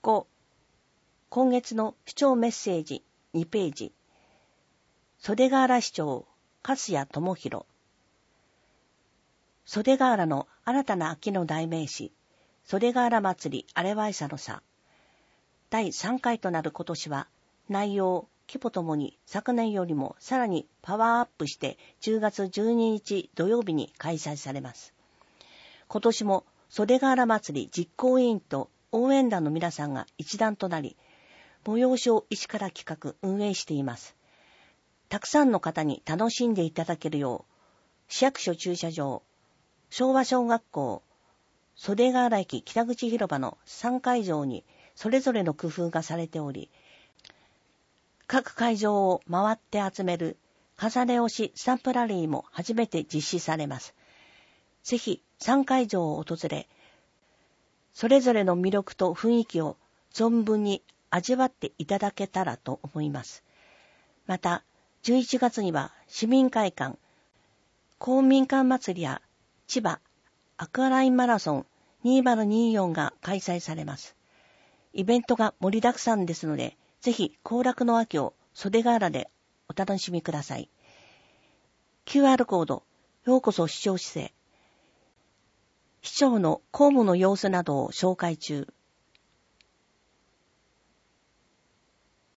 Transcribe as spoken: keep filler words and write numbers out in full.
ご、今月の市長メッセージにページ。袖ヶ浦市長、粕谷智弘。袖ヶ浦の新たな秋の代名詞、袖ヶ浦祭りあれわいさのさ。だいさんかいとなる今年は、内容、規模ともに昨年よりもさらにパワーアップしてじゅうがつじゅうににち土曜日に開催されます。今年も袖ヶ浦祭り実行委員と応援団の皆さんが一団となり、催しを一から企画運営しています。たくさんの方に楽しんでいただけるよう、市役所駐車場、昭和小学校、袖ヶ浦駅北口広場のさんかいじょうにそれぞれの工夫がされており、各会場を回って集める重ね押しスタンプラリーも初めて実施されます。ぜひさんかいじょうを訪れ、それぞれの魅力と雰囲気を存分に味わっていただけたらと思います。また、じゅういちがつには市民会館、公民館祭りや千葉アクアラインマラソンにせんにじゅうよんが開催されます。イベントが盛りだくさんですので、ぜひ行楽の秋を袖ヶ浦でお楽しみください。キューアール コード、ようこそ市長室へ。市長の公務の様子などを紹介中。